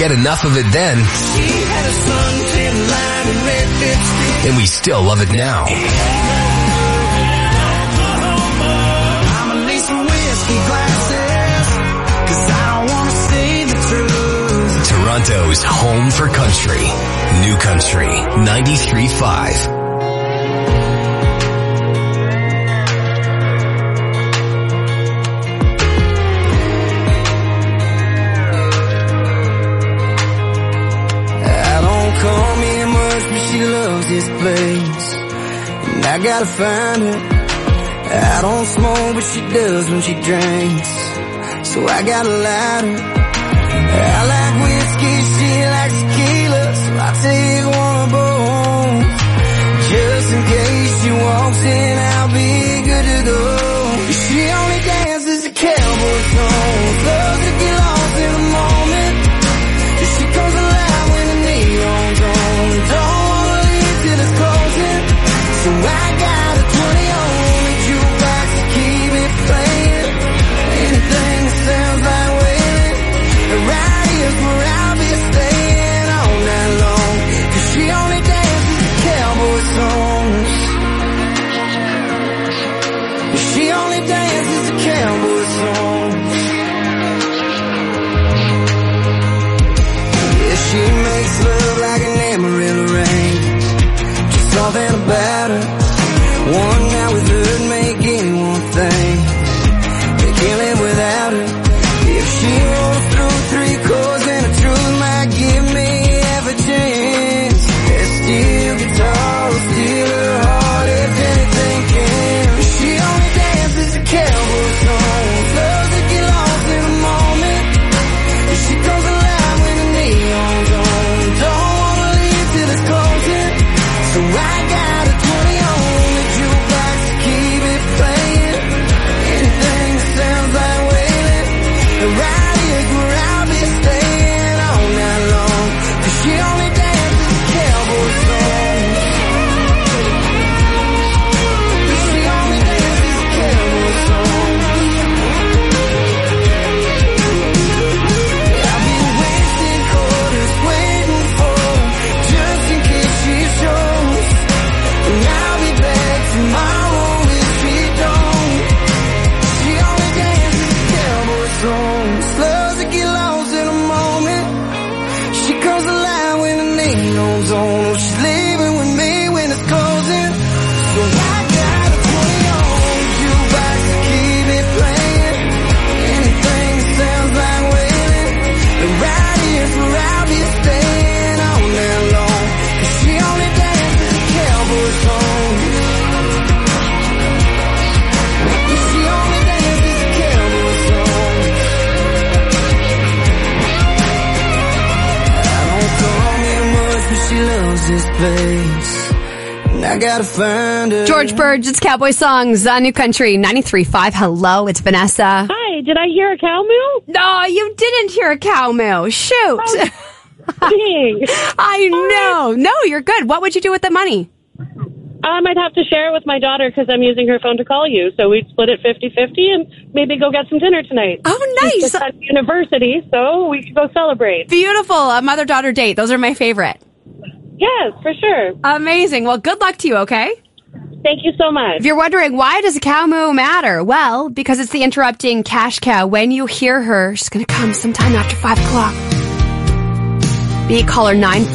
get enough of it then. And we still love it now. Toronto's home for country. New Country 93.5. She loves this place, and I gotta find her. I don't smoke, but she does when she drinks, so I gotta light her. I like whiskey, she likes tequila, so I take one both. Just in case she walks in, I'll be good to go. She only dances to cowboy songs, loves to get lost in the moment. She comes alive when the neon's on. So I got a 20 on the jukebox to keep it playing. Anything that sounds like wailing. Right here's where I'll be staying all night long. 'Cause she only dances to cowboy songs. She only dances to cowboy songs. Yeah, she makes love like an Amarillo rain. Something about her. One night with her make anyone think they can't live without her. If she rolls through 3 chords, then the truth might give me half a chance. That steel guitar will steal her heart if anything can. She only dances to cowboy songs, loves to get lost in a moment. She comes alive when the neon's on. Don't wanna leave till it's closing. So I got a 20 on the jukebox to keep it playing. Anything that sounds like wailing. Right here's where I'll be staying all night long. 'Cause she only dances to cowboy songs. She only dances to cowboy songs. I've been wasting quarters waiting for just in case she shows. And I'll be back tomorrow if she don't. She only dances to cowboy songs, loves to get lost in a moment. She comes alive when the neon's on. Oh, she's leaving with me when it's closing. So I got a 20 on jukebox to keep it playing. Anything that sounds like wailing. And right here's where I'll be staying all night long. 'Cause she only dances to cowboy songs. She only dances to cowboy songs. I don't come here much, but she loves this place, and I gotta find her. George Burge, it's Cowboy Songs on New Country 93.5. Hello, it's Vanessa. Hi, did I hear a cow moo? No, you didn't hear a cow moo. Shoot. Dang. I know. No, you're good. What would you do with the money? I'd have to share it with my daughter because I'm using her phone to call you. So we'd split it 50-50 and maybe go get some dinner tonight. Oh, nice. She's at university, so we could go celebrate. Beautiful. A mother-daughter date. Those are my favorite. Yes, for sure. Amazing. Well, good luck to you, okay? Thank you so much. If you're wondering, why does a cow moo matter? Well, because it's the interrupting cash cow. When you hear her, she's going to come sometime after 5 o'clock. Be caller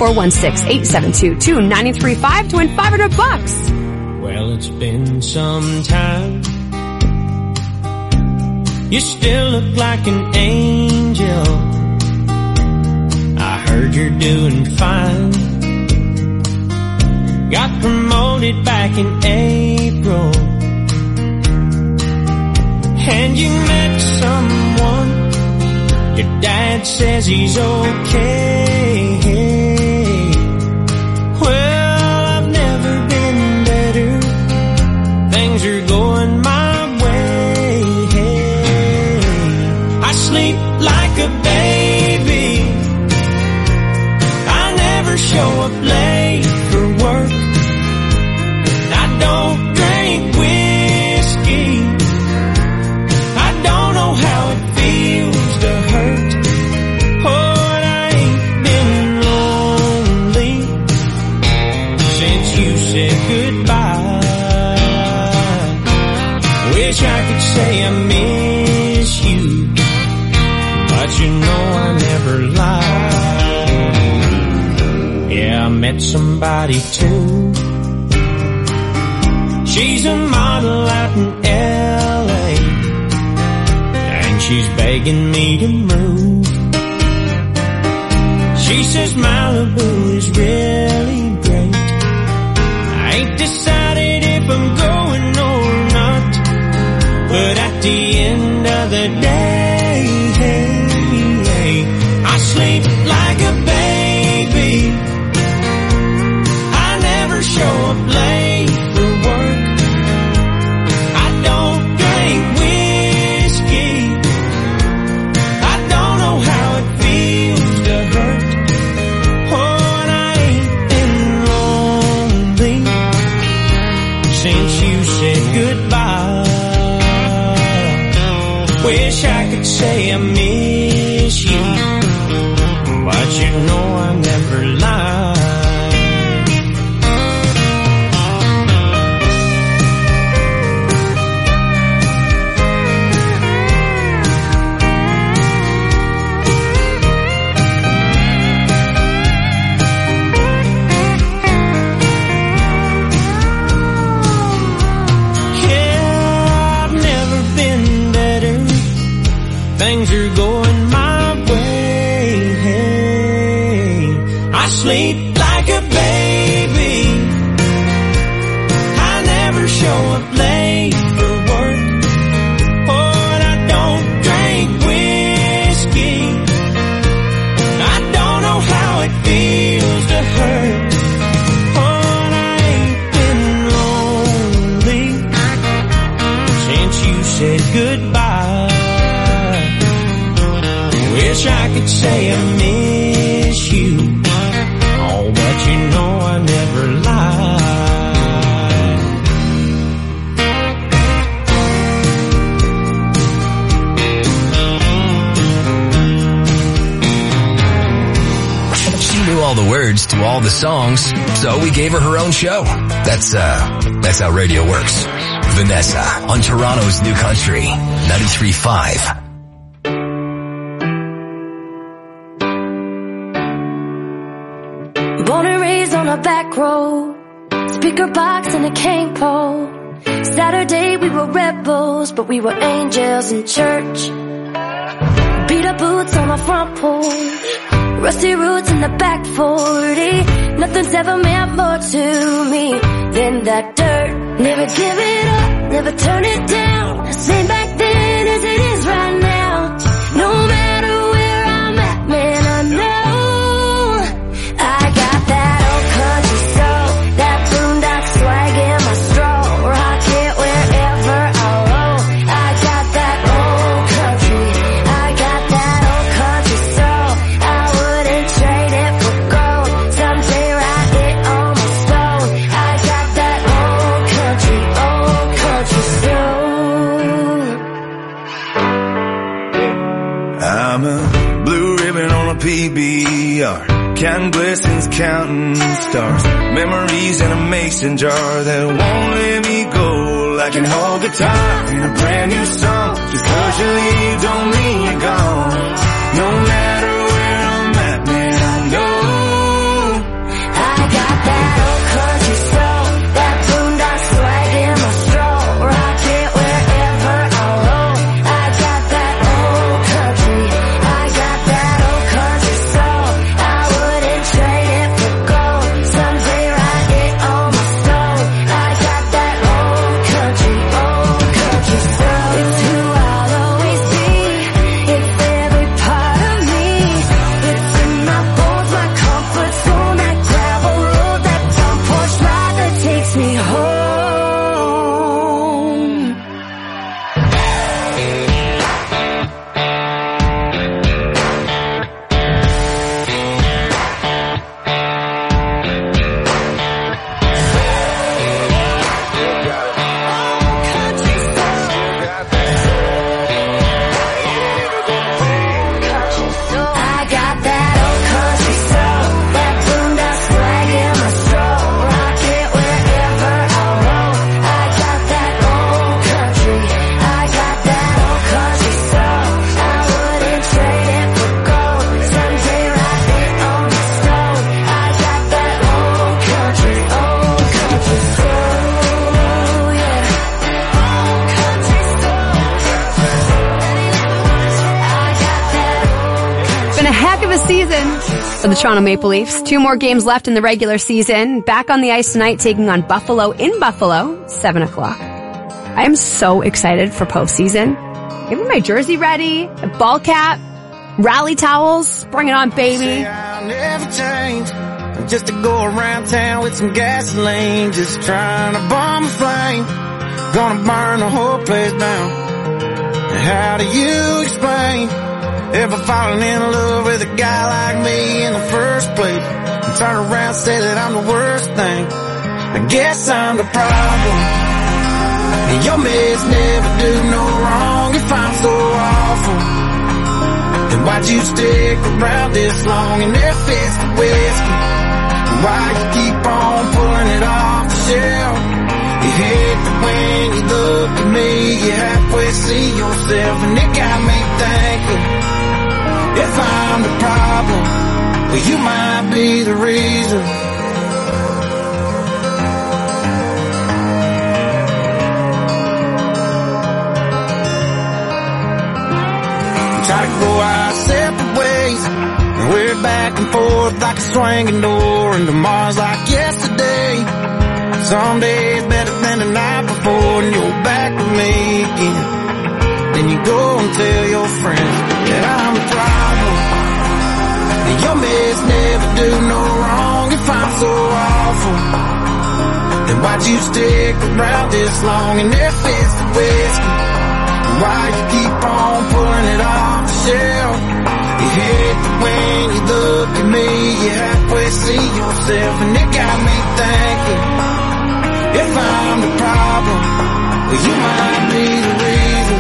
9416-872-2935 to win $500. Well, it's been some time. You still look like an angel. I heard you're doing fine. Got promoted back in April. And you met someone. Your dad says he's okay. Well, I've never been better. Things are going my way. I sleep like a baby. I never show up late for work. I don't drink whiskey. I don't know how it feels to hurt. Oh, and I ain't said goodbye. Wish I could say I miss you, but you know I never lied. Yeah, I met somebody too. She's a model out in L.A., and she's begging me to move. She says Malibu is really great. I ain't decided if I'm going or not, but at the end of the day, I sleep like a baby. I never show up late for work. I don't drink whiskey. I don't know how it feels to hurt. Oh, and I ain't been lonely since you said goodbye. Wish I could say I miss you, but you know I never lied. Things are going my way. I sleep like a baby. I never show up late for work. Oh, and I don't drink whiskey. I don't know how it feels to hurt. Oh, and I ain't been lonely since you said goodbye. Wish I could say I miss you, oh, but you know I never lied. She knew all the words to all the songs, so we gave her her own show. That's how radio works. Vanessa on Toronto's New Country, 93.5. Born and raised on a back road, speaker box and a cane pole. Saturday we were rebels, but we were angels in church. Beat up boots on our front porch, rusty roots in the back 40. Nothing's ever meant more to me than that dirt. Never give it up, never turn it down. Same back then as it is right now. No matter where I'm at, man, I know I got that old country soul, that boondock swag in my stroll. Rock it wherever I roll. I got that old country, I got that old country soul. I wouldn't trade it for gold. Someday write it on my stone. I got that old country soul. I'm a blue ribbon on a PBR, counting blessings, counting stars, memories in a mason jar that won't let me go. Like an old guitar in a brand new song. Just 'cause you leave don't mean you're gone. No matter where I'm at, man, I know I got that old country soul, that boondock swag in my stroll. Rock it wherever I roll. I got that old country, I got that old country soul. I wouldn't trade it for gold. Someday write it on my stone. I got that old country soul. It's who I'll always be. It's every part of me. for the Toronto Maple Leafs. 2 more games left in the regular season. Back on the ice tonight, taking on Buffalo in Buffalo, 7 o'clock. I am so excited for postseason. Getting my jersey ready, a ball cap, rally towels. Bring it on, baby. I'll never change. Just to go around town with some gasoline, just trying to bomb a flame. Gonna burn the whole place down. How do you explain ever falling in love with a guy like me in the first place? And turn around and say that I'm the worst thing. I guess I'm the problem. And your mess never do no wrong if I'm so awful. Then why'd you stick around this long and there fits the whiskey? Why you keep on pulling it off the shelf? You hate that when you look at me, you halfway see yourself, and it got me thinking, if I'm the problem, well you might be the reason. Try to go our separate ways, and we're back and forth like a swinging door, and tomorrow's like yesterday. Some days better than the night before, and you're back with me again. Then you go and tell your friends that I'm the problem. And your mess never do no wrong if I'm so awful. Then why'd you stick around this long and there fits the whiskey? Why you keep on pulling it off the shelf? You hate that when you look at me, you halfway see yourself, and it got me thinking, if I'm the problem, well you might be the reason.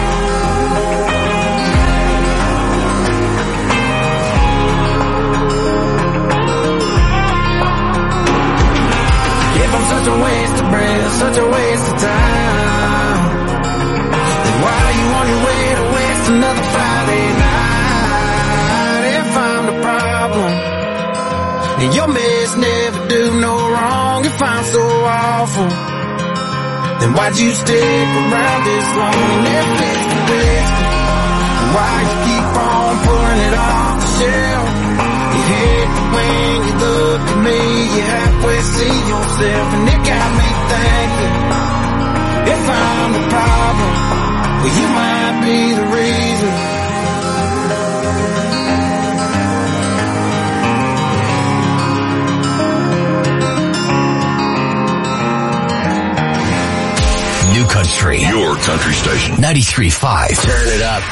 If I'm such a waste of breath, such a waste of time, then why are you on your way to waste another Friday night? If I'm the problem, and your mess never do no wrong if I'm so awful, then why'd you stick around this long and if it's the whiskey? Why you keep on pulling it off the shelf? You hate that when you look at me, you halfway see yourself, and it got me thinking, if I'm the problem, well you might be the reason. New Country. Your country station. 93.5. Turn it up.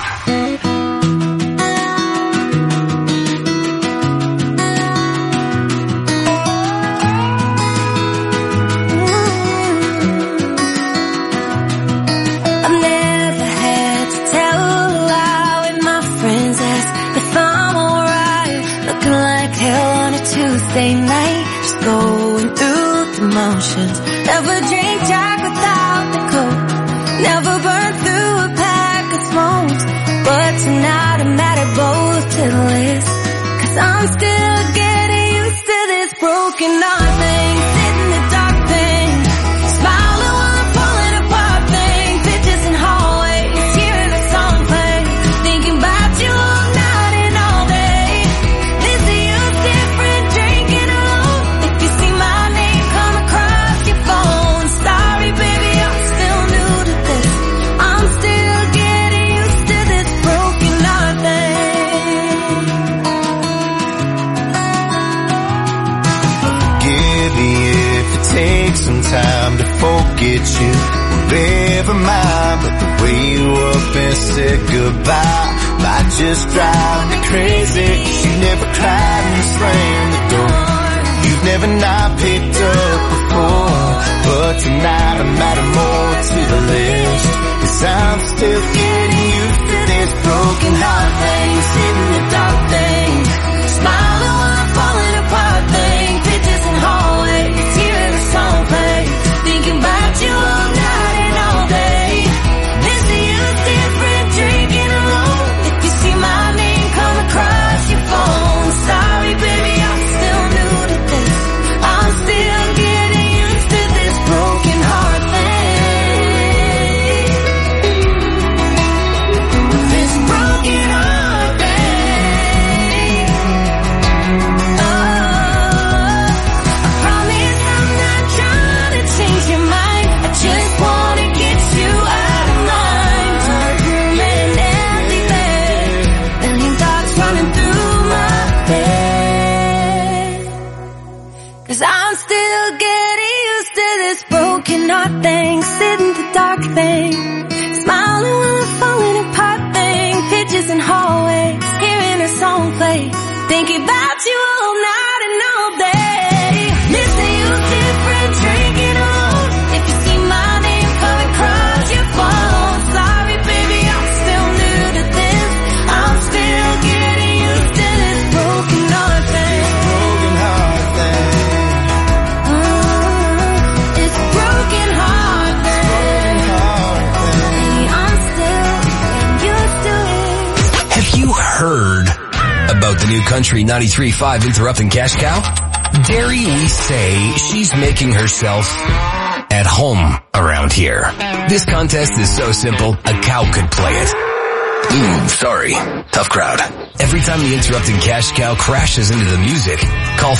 I've never had to tell a lie when my friends ask if I'm alright. Looking like hell on a Tuesday night, just going through the motions. Never drink Jack without the Coke, never burn through a pack of smokes. But tonight I'm added both to the list, 'cause I'm still getting used to this broken heart thing. Sit in the dark thing, smiling while I'm falling apart thing. Pictures in hallways, hearing a song play, thinking about you all night and all day. This is you different, drinking alone. If you see my name come across your phone, sorry baby, I'm still new to this. I'm still getting used to this broken heart thing. Forgive me if it takes some time to forget you, never mind. But the way you up and said goodbye might just drive me crazy. 'Cause you never cried and slammed the door. You've never not picked up before, but tonight I'm adding more to the list, 'cause I'm still getting used to this broken heart thing. Sit in the dark thing, smiling while I'm falling apart thing. Pictures in hallways, hearing a song play, thinking about you all night and all day. This is you different, drinking alone. If you see my name come across your phone, sorry baby, I'm still new to this. I'm still getting used to this broken heart thing. still getting used to this broken heart thing, sitting the dark thing, smiling while I'm falling apart thing, pictures in hallways, hearing a song play, thinking about you all night and all day. Missing you different, drinking alone. If you see my name come across your phone, sorry baby, I'm still new to this. I'm still getting used to this broken heart thing. Broken heart thing. It's broken heart thing. I'm still getting used to it. Have you heard about the new Country 93.5 Interrupting Cash Cow? Dare we say she's making herself at home around here. This contest is so simple, a cow could play it. Sorry. Tough crowd. Every time the Interrupting Cash Cow crashes into the music, call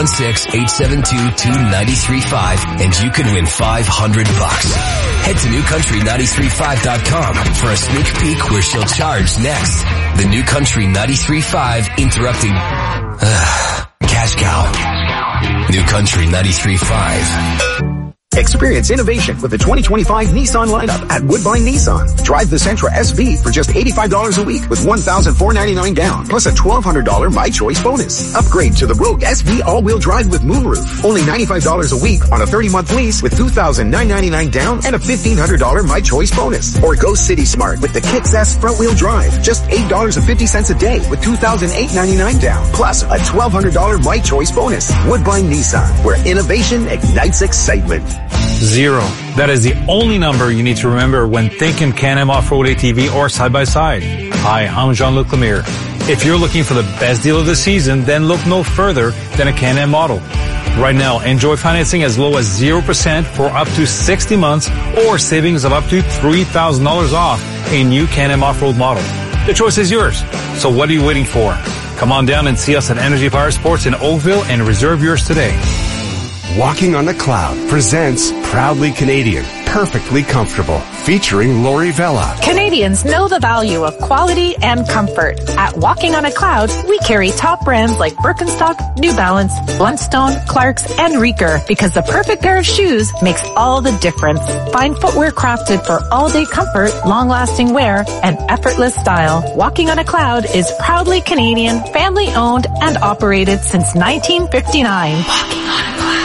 416-872-2935 and you can win $500. Head to newcountry935.com for a sneak peek where she'll charge next. The new Country 93.5 Interrupting Cash Cow. New Country 93.5. Experience innovation with the 2025 Nissan lineup at Woodbine Nissan. Drive the Sentra SV for just $85 a week with $1,499 down, plus a $1,200 My Choice bonus. Upgrade to the Rogue SV all-wheel drive with moonroof. Only $95 a week on a 30-month lease with $2,999 down and a $1,500 My Choice bonus. Or go City Smart with the Kicks S front-wheel drive. Just $8.50 a day with $2,899 down, plus a $1,200 My Choice bonus. Woodbine Nissan, where innovation ignites excitement. 0. That is the only number you need to remember when thinking Can-Am Off-Road ATV or side-by-side. Hi, I'm Jean-Luc Lemire. If you're looking for the best deal of the season, then look no further than a Can-Am model. Right now, enjoy financing as low as 0% for up to 60 months or savings of up to $3,000 off a new Can-Am Off-Road model. The choice is yours. So what are you waiting for? Come on down and see us at Energy Power Sports in Oakville and reserve yours today. Walking on a Cloud presents Proudly Canadian, Perfectly Comfortable, featuring Lori Vella. Canadians know the value of quality and comfort. At Walking on a Cloud, we carry top brands like Birkenstock, New Balance, Blundstone, Clarks, and Reeker because the perfect pair of shoes makes all the difference. Find footwear crafted for all-day comfort, long-lasting wear, and effortless style. Walking on a Cloud is proudly Canadian, family-owned, and operated since 1959. Walking on a Cloud.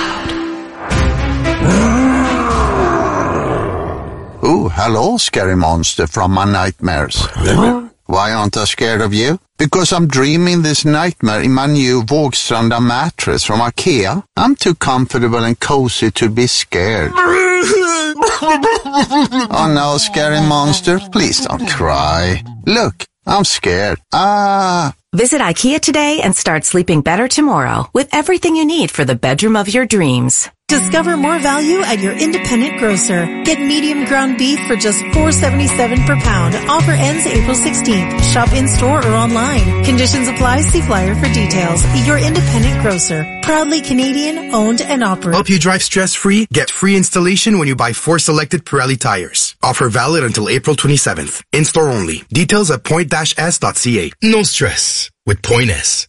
Oh, hello, scary monster from my nightmares. Why aren't I scared of you? Because I'm dreaming this nightmare in my new Vågstranda mattress from IKEA. I'm too comfortable and cozy to be scared. Oh no, scary monster, please don't cry. Look, I'm scared. Visit IKEA today and start sleeping better tomorrow with everything you need for the bedroom of your dreams. Discover more value at your independent grocer. Get medium ground beef for just $4.77 per pound. Offer ends April 16th. Shop in-store or online. Conditions apply. See flyer for details. Your independent grocer. Proudly Canadian, owned and operated. Help you drive stress-free. Get free installation when you buy 4 selected Pirelli tires. Offer valid until April 27th. In-store only. Details at point-s.ca. No stress with Point S.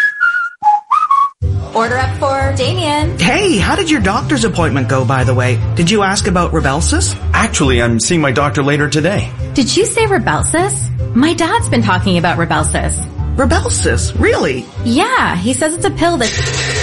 Order up for Damien. Hey, how did your doctor's appointment go, by the way? Did you ask about Rybelsus? Actually, I'm seeing my doctor later today. Did you say Rybelsus? My dad's been talking about Rybelsus. Rybelsus? Really? Yeah, he says it's a pill that...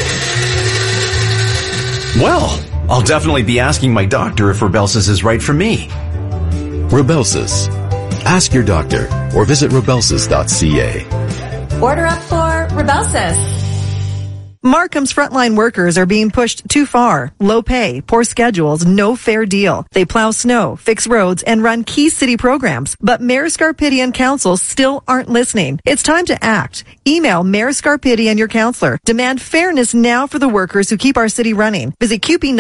Well, I'll definitely be asking my doctor if Rybelsus is right for me. Rybelsus. Ask your doctor or visit rybelsus.ca. Order up for Rybelsus. Markham's frontline workers are being pushed too far. Low pay, poor schedules, no fair deal. They plow snow, fix roads, and run key city programs. But Mayor Scarpitti and council still aren't listening. It's time to act. Email Mayor Scarpitti and your councilor. Demand fairness now for the workers who keep our city running. Visit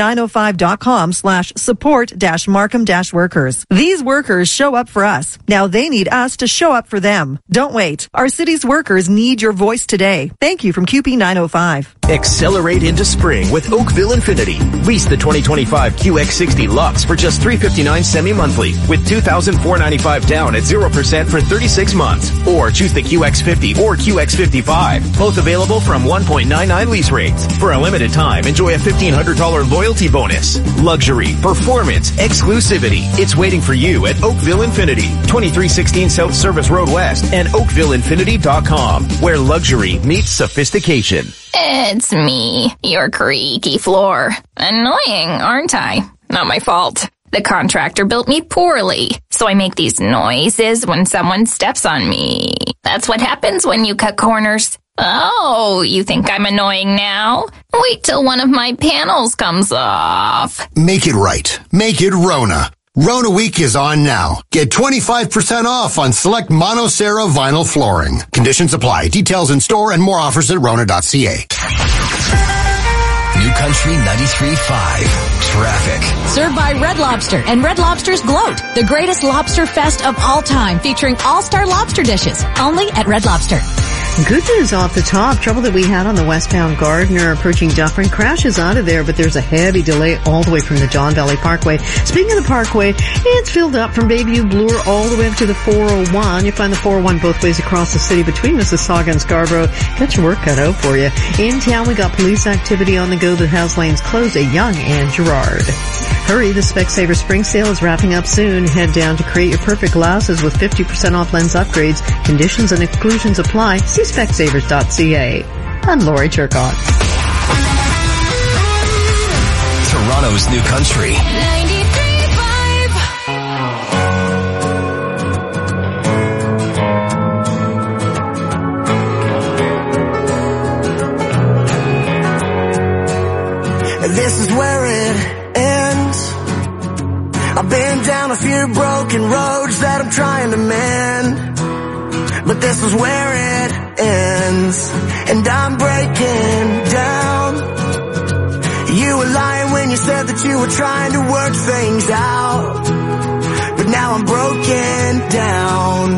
QP905.com/support-Markham-workers. These workers show up for us. Now they need us to show up for them. Don't wait. Our city's workers need your voice today. Thank you from QP905. life. Accelerate into spring with Oakville Infinity. Lease the 2025 QX60 Lux for just $359 semi-monthly with $2,495 down at 0% for 36 months. Or choose the QX50 or QX55. Both available from 1.99 lease rates. For a limited time, enjoy a $1,500 loyalty bonus. Luxury, performance, exclusivity. It's waiting for you at Oakville Infinity. 2316 South Service Road West and OakvilleInfinity.com, where luxury meets sophistication. It's me, your creaky floor. Annoying, aren't I? Not my fault. The contractor built me poorly, so I make these noises when someone steps on me. That's what happens when you cut corners. Oh, you think I'm annoying now? Wait till one of my panels comes off. Make it right. Make it Rona. Rona Week is on now. Get 25% off on select Monocera vinyl flooring. Conditions apply. Details in store and more offers at Rona.ca. New Country 93.5 Traffic. Served by Red Lobster and Red Lobster's Gloat, the greatest lobster fest of all time, featuring all-star lobster dishes, only at Red Lobster. Good news off the top. Trouble that we had on the westbound Gardner approaching Dufferin crashes out of there, but there's a heavy delay all the way from the Don Valley Parkway. Speaking of the Parkway, it's filled up from Bayview Bloor all the way up to the 401. You find the 401 both ways across the city between Mississauga and Scarborough. Got your work cut out for you. In town, we got police activity on the go that has lanes closed at Yonge and Gerrard. Hurry, the Specsavers Spring Sale is wrapping up soon. Head down to Create Your Perfect Glasses with 50% off lens upgrades. Conditions and exclusions apply. See Specsavers.ca. I'm Lori Turcotte. Toronto's New Country. 93.5. This is where it ends. I've been down a few broken roads that I'm trying to mend, but this is where it ends, and I'm breaking down. You were lying when you said that you were trying to work things out, but now I'm broken down.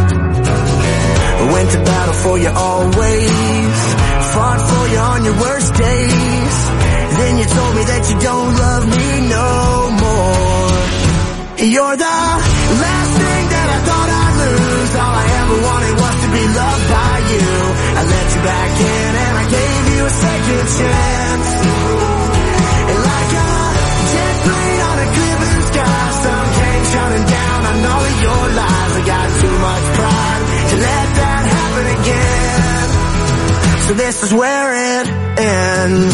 Went to battle for you always, fought for you on your worst days. Then you told me that you don't love me no more. You're the last thing that I thought I'd lose. All I ever wanted was to be loved by you. I let you back in and I gave you a second chance. And like a jet plane on a clear blue sky, sun came shining down on all of your lies. I got too much pride to let that happen again. So this is where it ends.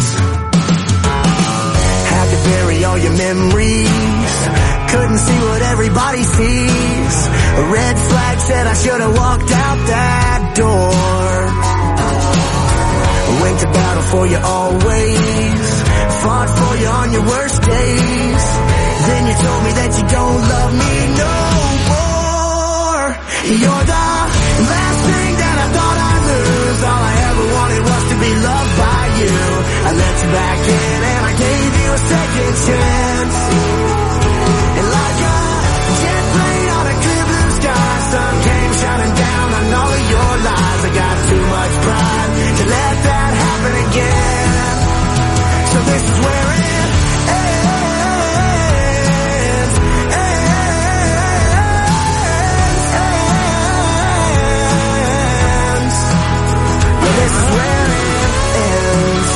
Had to bury all your memories, couldn't see what everybody sees. A red flag said I should have walked out that door. Went to battle for you always, fought for you on your worst days. Then you told me that you don't love me no more. You're the last thing that I thought I'd lose. All I ever wanted was to be loved by you. I let you back in and I gave you a second chance. And like a jet plane on a clear blue sky, sun came shining down on all of your lies. I got too much pride to let that happen again. So this is where it ends. Well, this is where it ends.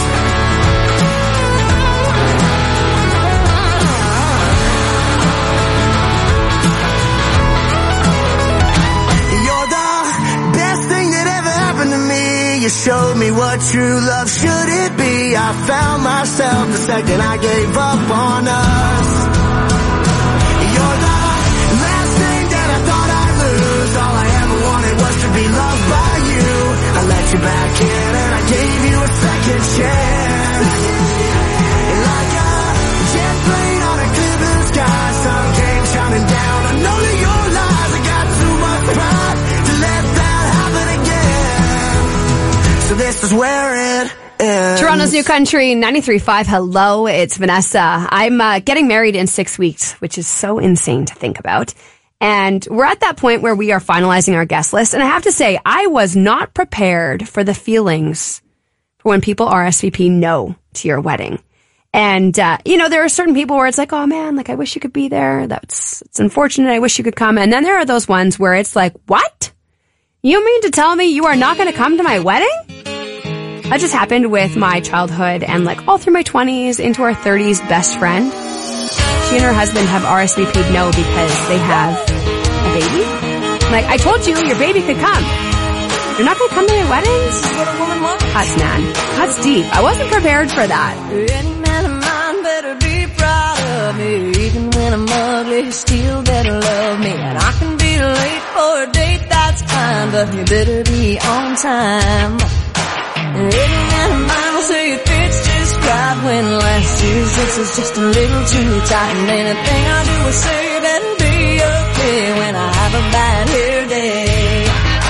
You showed me what true love should it be. I found myself the second I gave up on us. You're the last thing that I thought I'd lose. All I ever wanted was to be loved by you. I let you back in and I gave you a second chance. And like a jet plane on a clear blue sky, sun came shining down on all of your lies. I got too much pride to let that happen again. So this is where it ends. Toronto's New Country 93.5. Hello, it's Vanessa. I'm getting married in 6 weeks, which is so insane to think about. And we're at that point where we are finalizing our guest list. And I have to say, I was not prepared for the feelings for when people RSVP no to your wedding. And, there are certain people where it's like, oh man, like I wish you could be there. It's unfortunate. I wish you could come. And then there are those ones where it's like, what? You mean to tell me you are not going to come to my wedding? That just happened with my childhood and like all through my 20s into our 30s best friend. She and her husband have RSVP'd no because they have a baby. Like, I told you your baby could come. You're not going to come to my wedding? This is what a woman wants. Cuts, man. Cuts deep. I wasn't prepared for that. Any man of mine better be proud of me. Even when I'm ugly, he still better love me. And I can be late for a date, that's fine, but you better be on time. And any man of mine will say it fits just right when last year's sex is just a little too tight. And anything I do or say better be okay when I have a bad hair day.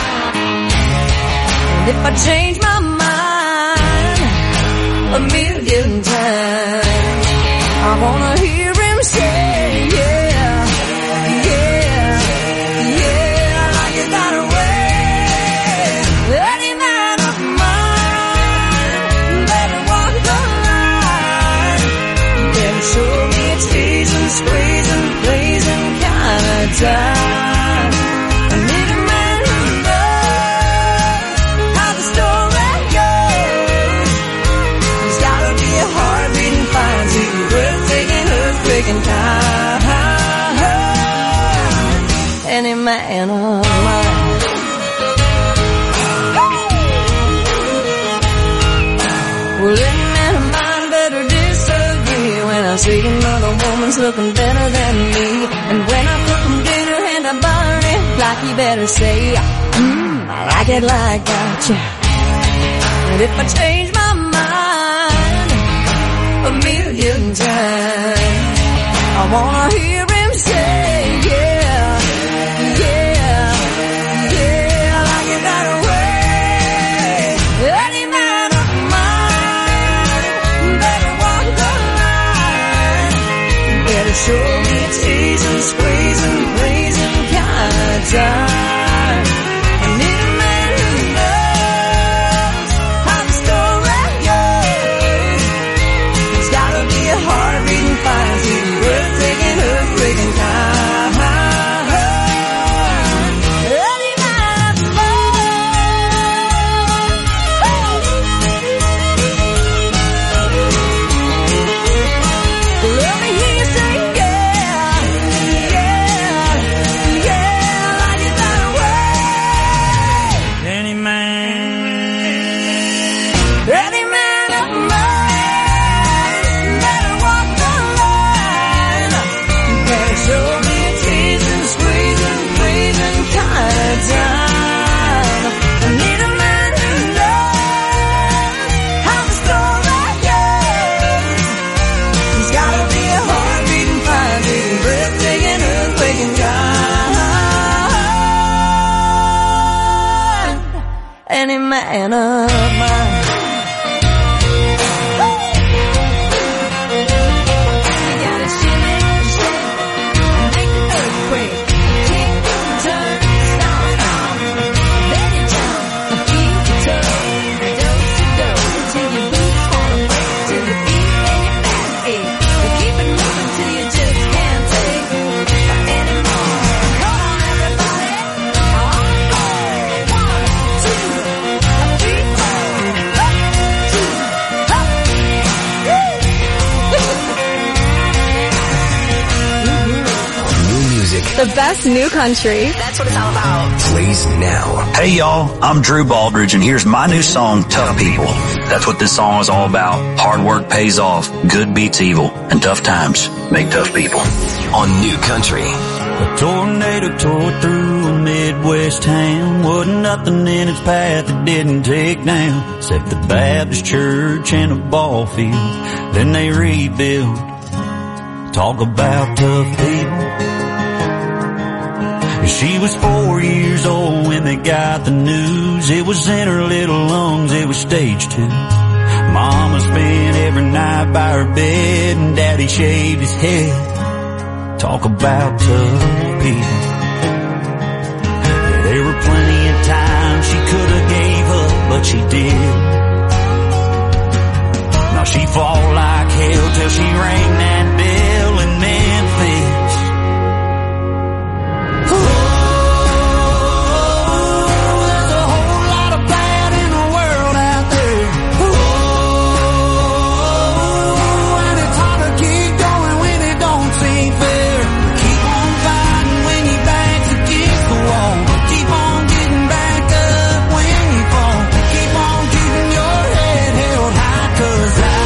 And if I change my mind a million times, I wanna hear him say, yeah, yeah, yeah, like you got away. Any man of mine better walk the line. Better show me it's teasing, squeezing, pleasing kind of time. I need a man who knows how the story goes. He's gotta be a heart-beating fine, see the breathtaking, earthquaking kind. Any man of mine. Well, any man of mine better disagree when I see another woman's looking better than me. And when I cook him dinner and I burn it, like he better say, I like it like that, yeah. And if I change my mind a million times, I wanna hear him say, yeah, yeah, yeah, like you got away. Any man of mine better walk the line. Better show me it's teasing, squeezing, pleasing kind of time. I need a man who knows how the story goes. He's gotta be a heart-beating fine, see the earth-taking, earthquaking kind. Any man of mine. Let me hear you say, yeah, yeah, yeah, like you got away. Any man of mine better walk the line. Better show me a teasing, squeezing, pleasing kind of time. I need a man who knows how the story goes. He's gotta be a heart-beating, fine-beating, breathtaking, earthquaking kind. Any man of mine. The best new country. That's what it's all about. Plays now. Hey y'all, I'm Drew Baldridge and here's my new song, Tough People. That's what this song is all about. Hard work pays off, good beats evil, and tough times make tough people. On New Country. A tornado tore through a Midwest town. Wasn't nothing in its path it didn't take down, except the Baptist church and a ball field. Then they rebuilt. Talk about tough people. She was 4 years old when they got the news. It was in her little lungs, it was stage 2. Mama spent every night by her bed and Daddy shaved his head. Talk about tough people. There were plenty of times she could have gave up, but she did. She fought like hell till she rang that bell in Memphis. There's a whole lot of bad in the world out there. And it's hard to keep going when it don't seem fair. Keep on fighting when your back's against the wall. Keep on getting back up when you fall. Keep on keeping your head held high, 'cause I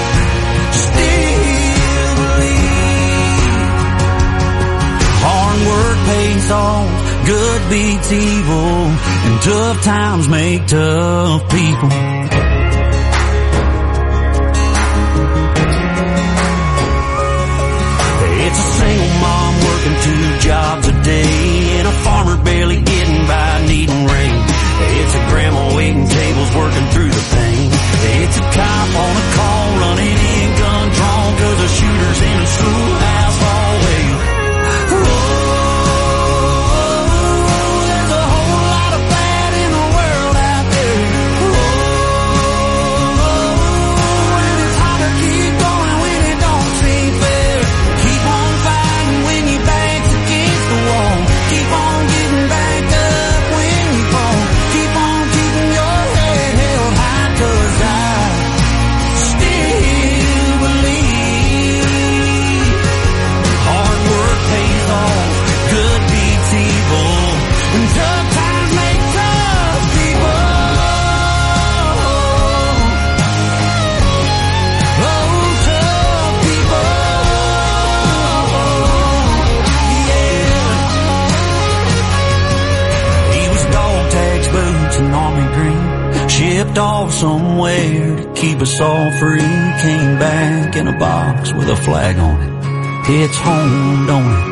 still believe hard work pays off, good beats evil, and tough times make tough people. It's a single mom working 2 jobs a day, and a farmer barely getting by needing rain. It's a grandma waiting tables working through the pain. It's a cop on a call running in gun drawn 'cause a shooter's in a schoolhouse hallway. There's a whole lot of bad in the world out there. And it's hard to keep going when it don't seem fair. Keep on fighting when your back's against the wall. Keep on getting back up when you fall. Keep on keeping your head held high, 'cause I still believe hard work pays off, good beats evil, and tough times make tough people. Oh, tough people. Yeah. He was dog tags, boots, and army green. Shipped off somewhere to keep us all free. Came back in a box with a flag on it. It's home, don't it?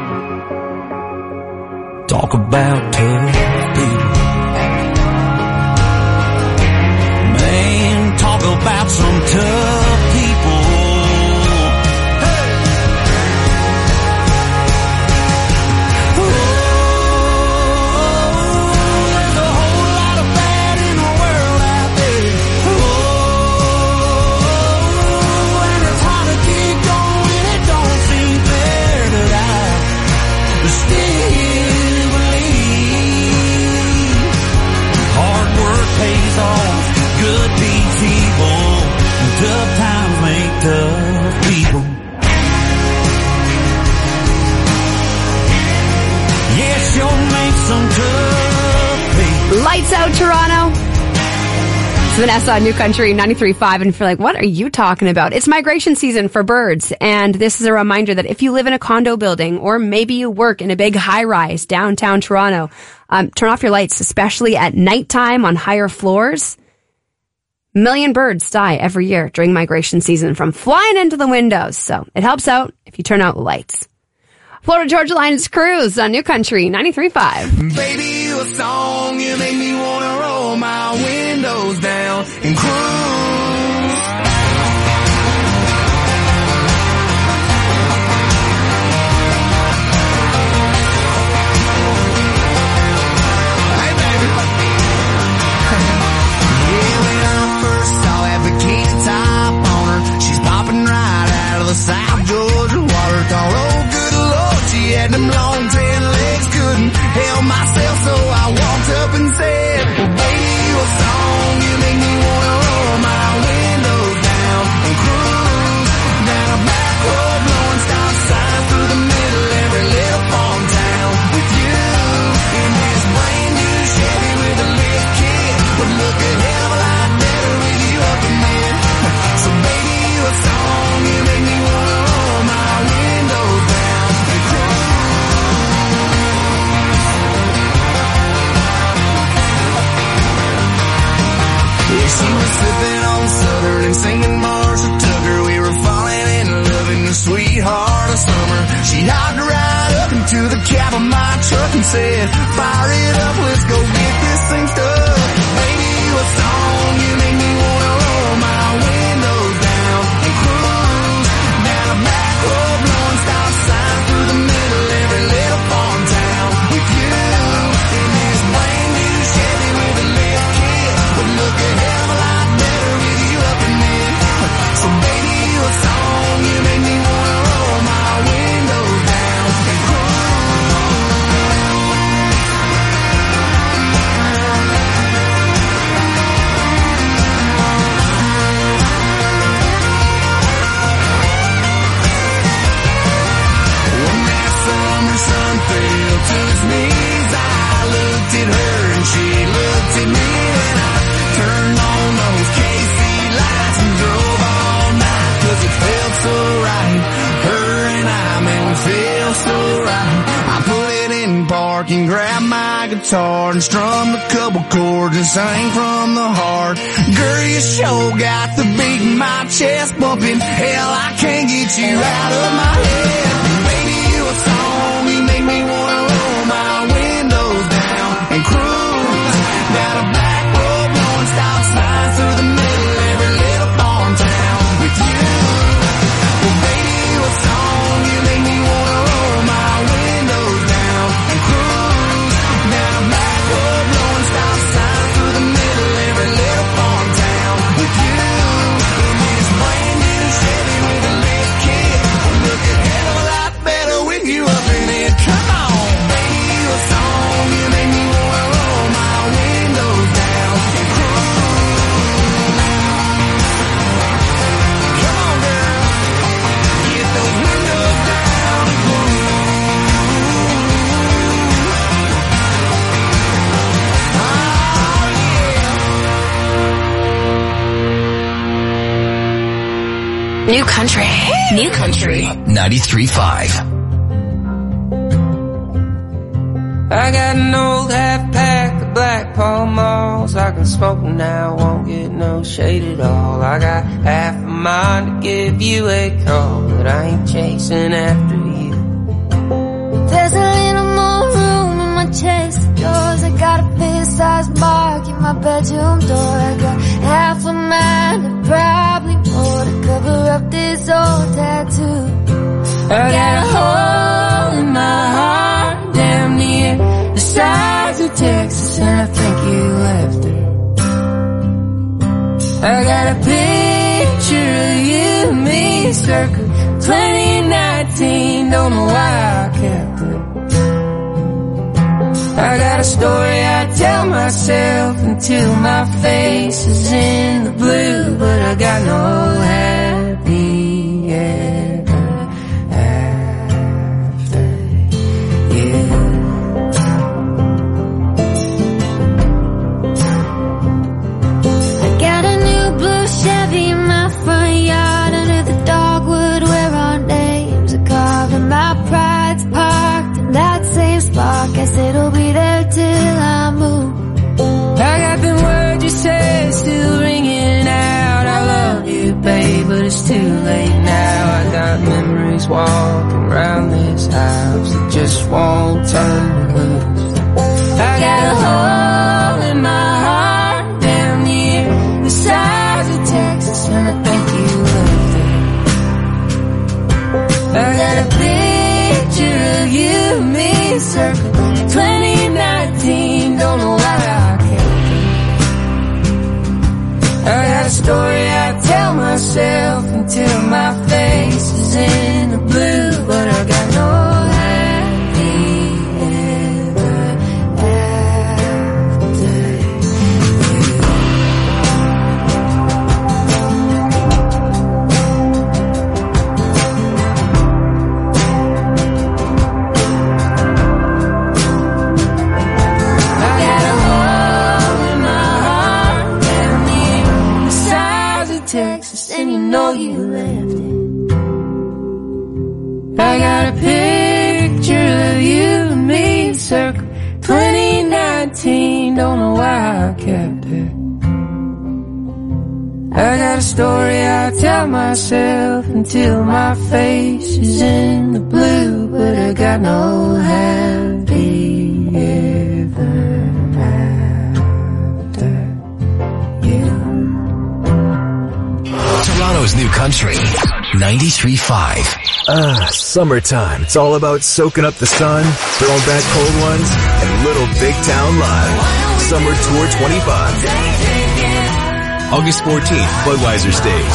Talk about tough people. Man, talk about some tough people. There's a whole lot of bad in the world out there. And it's hard to keep going, it don't seem fair, but I still believe hard work pays off, good beats evil, and tough times make tough people. Yes, you'll make some tough people. Lights out, Toronto. It's Vanessa on New Country 93.5, and if you're like, what are you talking about? It's migration season for birds, and this is a reminder that if you live in a condo building, or maybe you work in a big high-rise downtown Toronto, turn off your lights, especially at nighttime on higher floors. 1 million birds die every year during migration season from flying into the windows, so it helps out if you turn out the lights. Florida Georgia Line's Cruise on New Country 93.5. Baby, you a song, you make me wanna roll my windows down and cruise. Hey, baby. Yeah, when I first saw that bikini top on her, she's popping right out of the South Georgia water. Thought, oh, good Lord, she had them long 10 legs, couldn't help myself, so I walked up and said, well, baby, you a song, you make me wanna roll my windows down and cruise down a back road, blowing stop signs through the middle of every little farm town with you in this brand new Chevy with a lift kit. Would look a hell of a lot better with you up in there. So baby, you a song, you make me wanna roll my windows down and cruise. Yeah, she was sipping on Southern and singing Marshall Tucker. We were falling in love in the sweetheart of summer. She hopped right up into the cab of my truck and said, fire it up, let's go get this thing stuck. Baby, you a song, you make me wanna roll my windows down and cruise down a back road, blowing stop signs through the middle of every little farm town with you in this brand new Chevy with a lift kit. Would look a hell of a lot better with you up in there. park and grab my guitar and strum a couple chords and sing from the heart. Girl, you sure got the beat in my chest bumping. Hell, I can't get you out of my head. Baby, you a song, you make me wanna roll my windows down and cruise down a back road, blowing stop signs through the middle of every little farm town with you. Well, baby, you a song, you make me wanna roll my windows down and cruise down a back road, blowing stop signs through the middle of every little farm town with you. In this brand new Chevy with a lift kit, look a hell of a lot better with you up in it. Come on, baby, you a song, you make me wanna roll my windows down and cruise. Come on, girl, get those windows down and cruise. New country. New country. 93.5. I got an old half pack of Black Pall Malls. I can smoke them now, won't get no shade at all. I got half a mind to give you a call, but I ain't chasing after you. There's a little more room in my chest of drawers. I got a fist-sized mark in my bedroom door. I got half a mind and probably more to cover up this old tattoo. I got a hole in my heart damn near the size of Texas, and I think you left it. I got a picture of you and me circa 2019, don't know why I kept it. I got a story I tell myself until my face is in the blue, but I got no happy ever after you. I got a new blue Chevy in my front yard under the dogwood where our names are carved, and my pride's parked in that same spot. Guess it'll be there till I move. I got the words you said still ringing out. I love you, babe, but it's too late now. I got memories walking around this house that just won't turn loose. I got a hole in my heart damn near the size of Texas, and I think you left it. I got a picture of you and me circa 2019, don't know why I kept it. I got a story I tell myself until my face is in the blue, but I got no happy ever after Texas, and you know you left it. I got a picture of you and me circa 2019, don't know why I kept it. I got a story I tell myself until my face is in the blue, but I got no happy ever after you. Toronto's new country, 93.5. Summertime. It's all about soaking up the sun, throwing back cold ones, and Little Big Town Live. Summer Tour 25. August 14th, Budweiser Stage.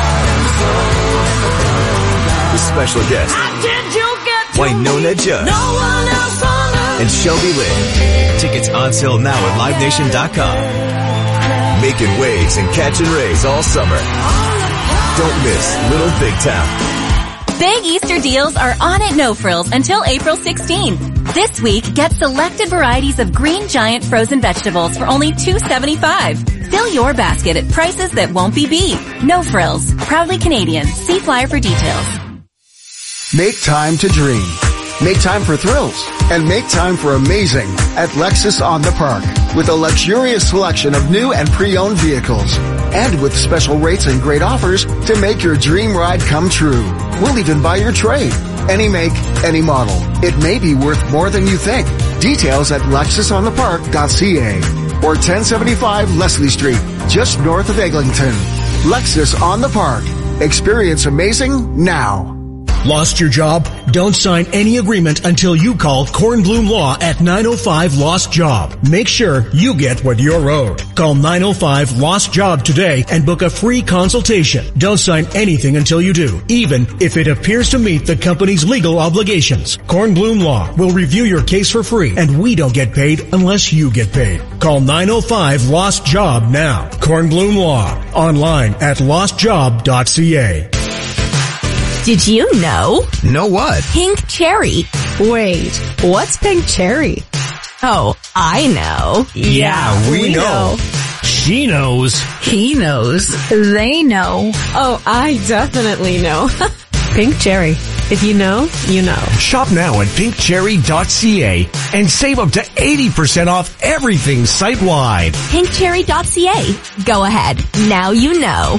With special guests, Wynonna Judd and Shelby Lynn. Tickets on sale now at LiveNation.com. Making waves and catching rays all summer. Don't miss Little Big Town. Big Easter deals are on at No Frills until April 16th. This week, get selected varieties of Green Giant frozen vegetables for only $2.75. Fill your basket at prices that won't be beat. No Frills. Proudly Canadian. See flyer for details. Make time to dream. Make time for thrills. And make time for amazing at Lexus on the Park. With a luxurious selection of new and pre-owned vehicles. And with special rates and great offers to make your dream ride come true. We'll even buy your trade. Any make, any model. It may be worth more than you think. Details at lexusonthepark.ca or 1075 Leslie Street, just north of Eglinton. Lexus on the Park. Experience amazing now. Lost your job? Don't sign any agreement until you call Kornblum Law at 905 Lost Job. Make sure you get what you're owed. Call 905 Lost Job today and book a free consultation. Don't sign anything until you do, even if it appears to meet the company's legal obligations. Kornblum Law will review your case for free, and we don't get paid unless you get paid. Call 905 Lost Job now. Kornblum Law. Online at lostjob.ca. Did you know? Know what? Pink cherry. Wait, what's pink cherry? Oh, I know. Yeah, we know. She knows. He knows. They know. Oh, I definitely know. Pink cherry. If you know, you know. Shop now at pinkcherry.ca and save up to 80% off everything site-wide. Pinkcherry.ca. Go ahead. Now you know.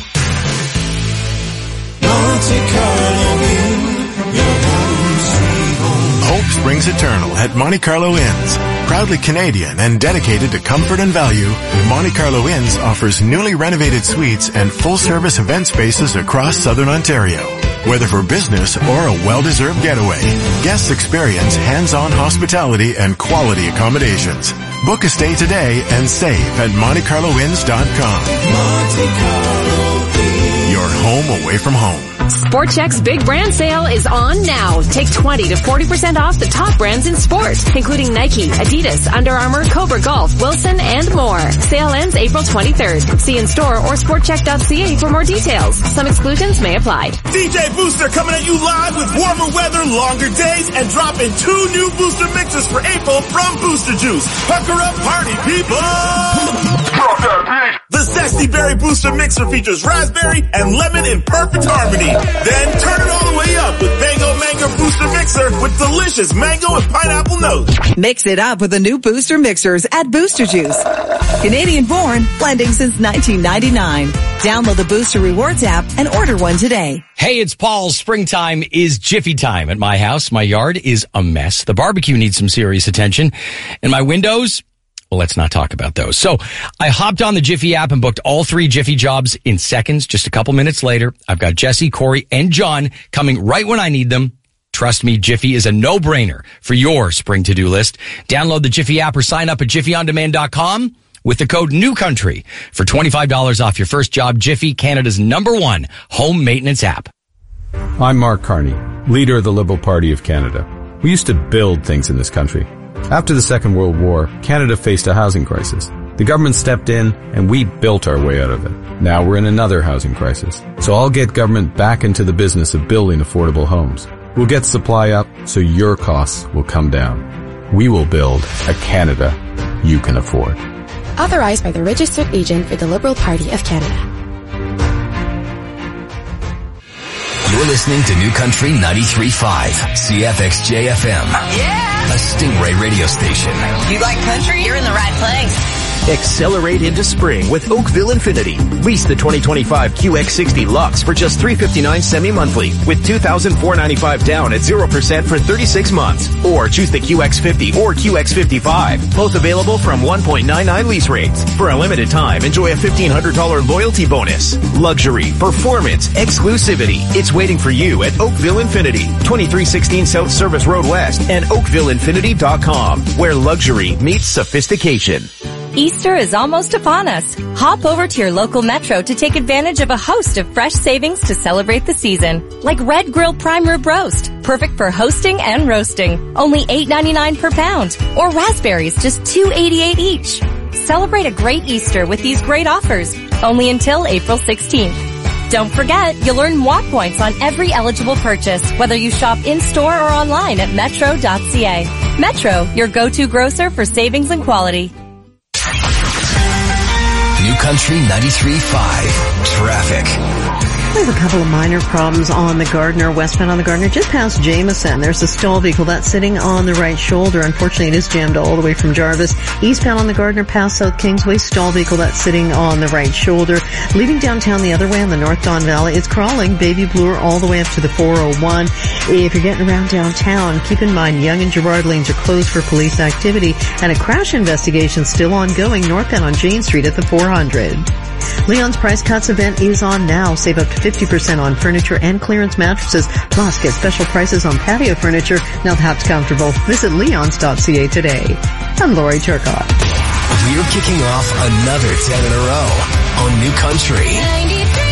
Hope springs eternal at Monte Carlo Inns. Proudly Canadian and dedicated to comfort and value, Monte Carlo Inns offers newly renovated suites and full-service event spaces across Southern Ontario. Whether for business or a well-deserved getaway, guests experience hands-on hospitality and quality accommodations. Book a stay today and save at MonteCarloInns.com. Monte Carlo. Your home away from home. Sport Chek's big brand sale is on now. Take 20 to 40% off the top brands in sport, including Nike, Adidas, Under Armour, Cobra Golf, Wilson, and more. Sale ends April 23rd. See in store or sportchek.ca for more details. Some exclusions may apply. DJ Booster coming at you live with warmer weather, longer days, and dropping 2 new booster mixes for April from Booster Juice. Pucker up, party people! The Zesty Berry Booster Mixer features raspberry and lemon in perfect harmony. Then turn it all the way up with Mango Booster Mixer with delicious mango and pineapple notes. Mix it up with the new Booster Mixers at Booster Juice. Canadian born, blending since 1999. Download the Booster Rewards app and order one today. Hey, it's Paul. Springtime is Jiffy time at my house. My yard is a mess. The barbecue needs some serious attention. And my windows, well, let's not talk about those. So I hopped on the Jiffy app and booked all 3 Jiffy jobs in seconds. Just a couple minutes later, I've got Jesse, Corey, and John coming right when I need them. Trust me, Jiffy is a no-brainer for your spring to-do list. Download the Jiffy app or sign up at jiffyondemand.com with the code NEWCOUNTRY for $25 off your first job. Jiffy, Canada's #1 home maintenance app. I'm Mark Carney, leader of the Liberal Party of Canada. We used to build things in this country. After the Second World War, Canada faced a housing crisis. The government stepped in and we built our way out of it. Now we're in another housing crisis. So I'll get government back into the business of building affordable homes. We'll get supply up so your costs will come down. We will build a Canada you can afford. Authorized by the registered agent for the Liberal Party of Canada. You're listening to New Country 93.5, CFXJ-FM. Yeah! A Stingray radio station. You like country? You're in the right place. Accelerate into spring with Oakville Infinity. Lease the 2025 QX60 Lux for just $359 semi-monthly with $2,495 down at 0% for 36 months. Or choose the QX50 or QX55. Both available from 1.99 lease rates. For a limited time, enjoy a $1,500 loyalty bonus. Luxury, performance, exclusivity. It's waiting for you at Oakville Infinity. 2316 South Service Road West and OakvilleInfinity.com, where luxury meets sophistication. Easter is almost upon us. Hop over to your local Metro to take advantage of a host of fresh savings to celebrate the season. Like Red Grill Prime Rib Roast, perfect for hosting and roasting. Only $8.99 per pound. Or raspberries, just $2.88 each. Celebrate a great Easter with these great offers. Only until April 16th. Don't forget, you'll earn MOA points on every eligible purchase, whether you shop in-store or online at metro.ca. Metro, your go-to grocer for savings and quality. New Country 93.5 Traffic. We have a couple of minor problems on the Gardner, westbound on the Gardner, just past Jameson. There's a stall vehicle that's sitting on the right shoulder. Unfortunately, it is jammed all the way from Jarvis. Eastbound on the Gardner, past South Kingsway, stall vehicle that's sitting on the right shoulder. Leaving downtown the other way on the North Don Valley, it's crawling Baby Bloor all the way up to the 401. If you're getting around downtown, keep in mind Young and Girard lanes are closed for police activity, and a crash investigation still ongoing northbound on Jane Street at the 400. Leon's Price Cuts event is on now. Save up to 50% on furniture and clearance mattresses. Plus, get special prices on patio furniture. Now that's comfortable. Visit leons.ca today. I'm Lori Turcotte. We're kicking off another 10 in a row on New Country 93.5.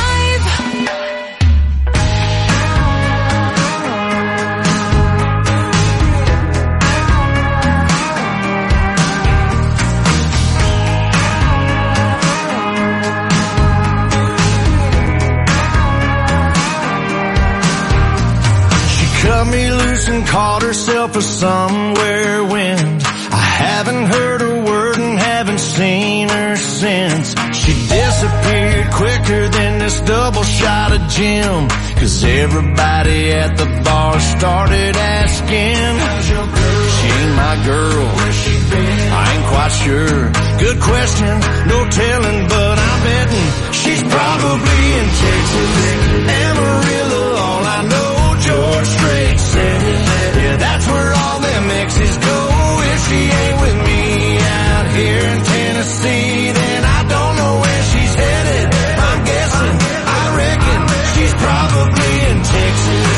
Cut me loose and called herself a somewhere wind. I haven't heard a word and haven't seen her since. She disappeared quicker than this double shot of gin. 'Cause everybody at the bar started asking, how's your girl? She ain't my girl. Where's she been? I ain't quite sure. Good question, no telling, but I'm betting she's probably in Texas. Amarillo, all I know. George Strait said it. Yeah, that's where all them exes go. If she ain't with me out here in Tennessee, then I don't know where she's headed. I'm guessing, I reckon she's probably in Texas.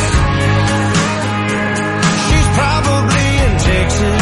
She's probably in Texas.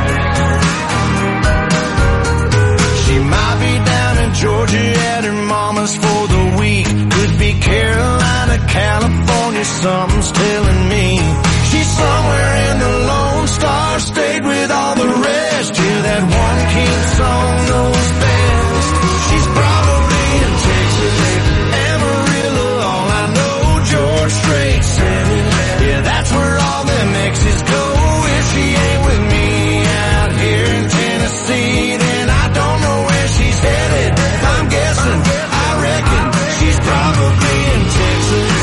She might be down in Georgia at her mama's for the week. Could be Carolina, California, something's telling me. She's somewhere in the Lone Star State with all the rest. Yeah, that one king song knows best. She's probably in Texas. Amarillo, all I know, George Strait said it. Yeah, that's where all them exes go. If she ain't with me out here in Tennessee, then I don't know where she's headed. I'm guessing, I reckon she's probably in Texas.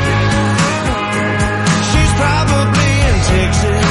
She's probably in Texas.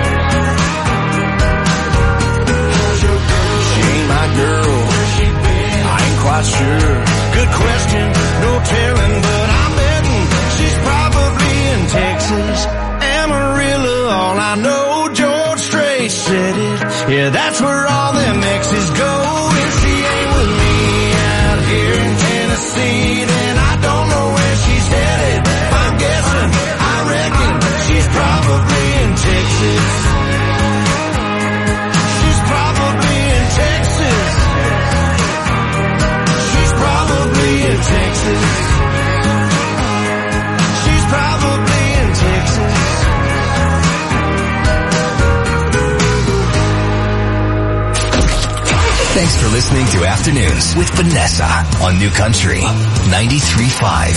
She ain't my girl. I ain't quite sure. Good question, no telling, but I'm betting she's probably in Texas. Amarillo, all I know, George Strait said it. Yeah, that's where all them exes go. If she ain't with me out here in Tennessee, then I don't know where she's headed. I'm guessing, I reckon she's probably in Texas. She's probably in Texas. She's probably in Texas. She's probably in Texas. Thanks for listening to Afternoons with Vanessa on New Country 93.5.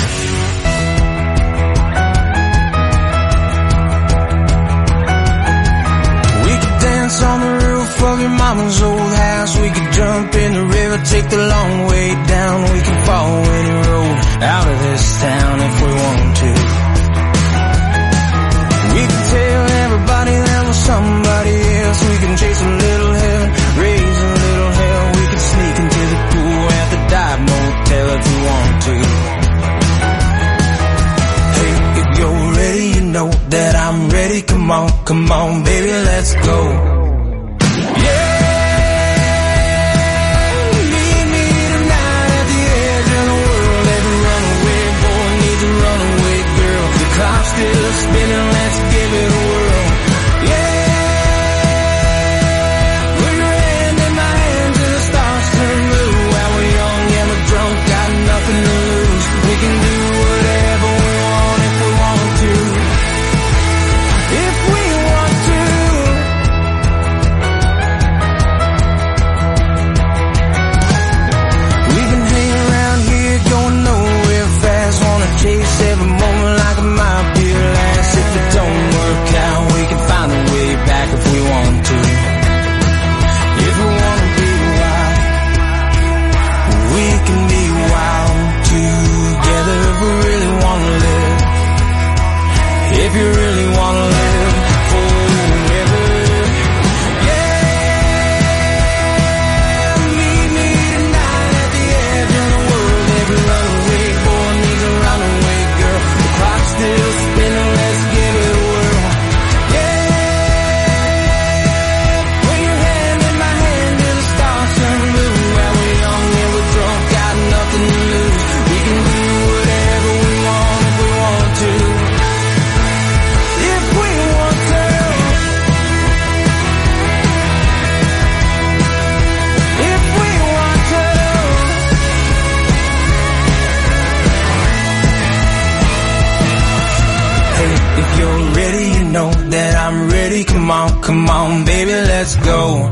We could dance on the roof of your mama's old house. We could jump in the river, take the long way down. We can follow any road out of this town if we want to. We can tell everybody there was somebody else. We can chase a little heaven, raise a little hell. We can sneak into the pool at the dive motel if we want to. Hey, if you're ready, you know that I'm ready. Come on, baby, let's go. Clock's still spinning, let's give it a whirl. Yeah, put your hand in my hand till the stars turn blue. While we're young and we're drunk, got nothing to lose. We can do whatever we want if we want to. If we want to. We've been hanging around here, going nowhere fast. Wanna chase every moment like it might be your last. If it if you really wanna live forever. Yeah, meet me tonight at the edge of the world. Every runaway boy needs a runaway girl. The clock's still spinning, let's give it a whirl. Yeah, put your hand in my hand till the stars turn blue. While we're young and we're drunk, got nothing to lose. We can do whatever we want if we want to. If we want to. If we want to. Hey, if you're ready, you know that I'm ready. Come on, baby, let's go.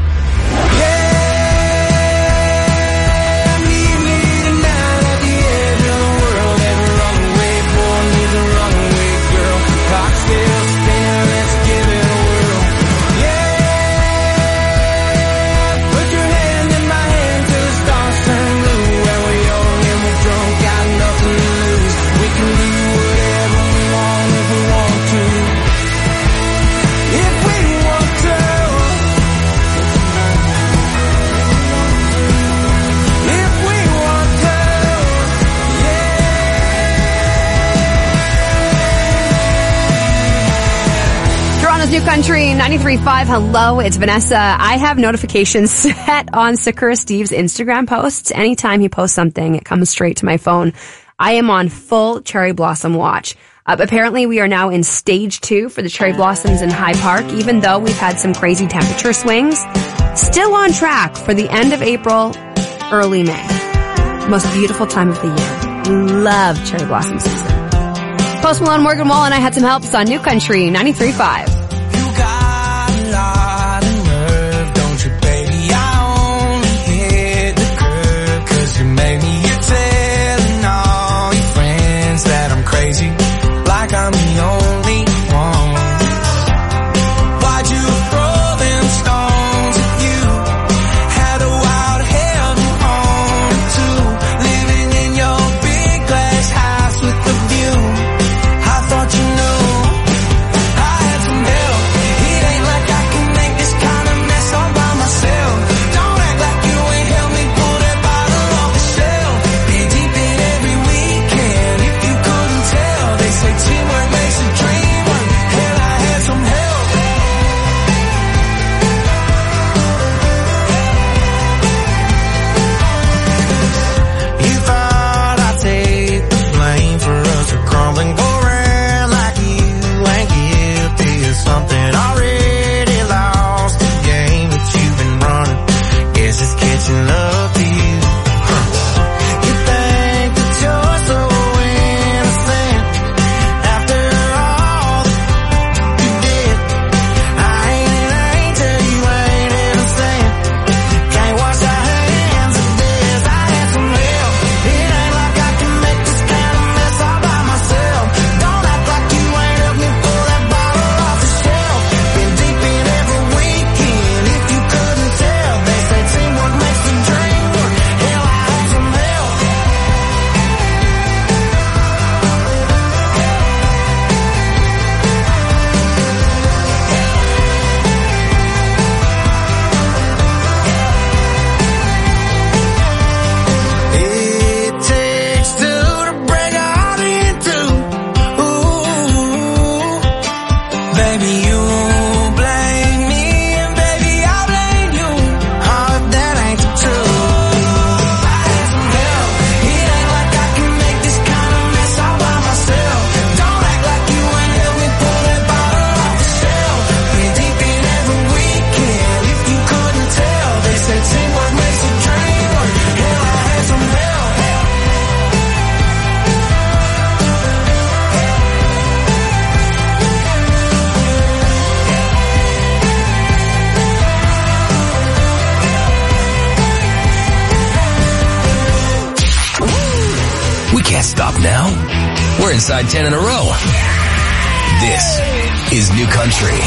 New Country 93.5. Hello, it's Vanessa. I have notifications set on Sakura Steve's Instagram posts. Anytime he posts something, it comes straight to my phone. I am on full cherry blossom watch. Apparently, we are now in stage 2 for the cherry blossoms in High Park, even though we've had some crazy temperature swings. Still on track for the end of April, early May. Most beautiful time of the year. Love cherry blossom season. Post Malone, Morgan Wallen, I had some help. It's on New Country 93.5. I'm the only one. Why'd you throw them stones at you? Had a wild hell you own too. Living in your big glass house with the view. I thought you knew I had some help. It ain't like I can make this kind of mess all by myself. Don't act like you ain't helped me pull that bottle off the shelf. Be deep in every weekend. If you couldn't tell, they say teamwork makes a dream work. Hell, I had some help. You thought I'd take the blame for us to crumble and go around like you ain't guilty of something already lost the game that you've been running. Guess it's catching up to you. You think that you're so innocent after all that you did. I ain't an angel, you ain't innocent. Can't wash our hands of this. I had some help. It ain't like I can make this kind of mess all by myself. Don't act like you ain't helped me pull that bottle off the shelf. Been deep in every weekend. If you couldn't tell, they say teamwork makes the dream work. Hell, I had some help. It takes two to break a heart in two. Ooh, baby, you blame me, and baby, I blame you. Oh, if that ain't the truth. I had some help. It ain't like I can make this kind of mess all by myself. Don't act like you ain't helped me pull that bottle off the shelf. Been deep in every weekend. If you couldn't tell, they say teamwork makes a dream work. Hell, I had some help. We can't stop now. We're inside 10 in a row. This is New Country.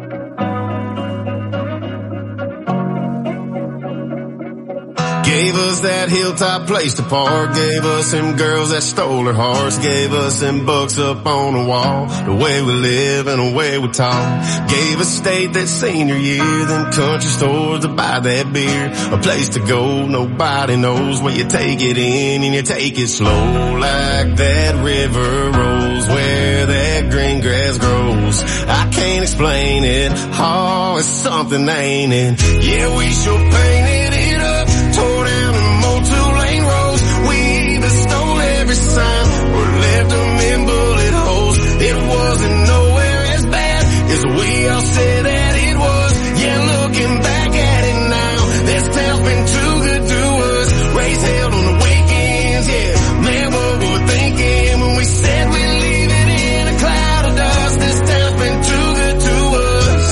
Gave us us that hilltop place to park, gave us them girls that stole our hearts, gave us them books up on the wall, the way we live and the way we talk, gave us state that senior year, them country stores to buy that beer, a place to go, nobody knows where you take it in and you take it slow, like that river rolls where that green grass grows. I can't explain it, oh, it's something, ain't it? Yeah, we sure painted it up, tore down the old two-lane roads. We either stole every sign or left them in bullet holes. It wasn't nowhere as bad as we all said that it was. Yeah, looking back at it now, this town's been too good to us. Raised hell on the weekends, yeah. Man, what we were thinking when we said we'd leave it in a cloud of dust. This town's been too good to us.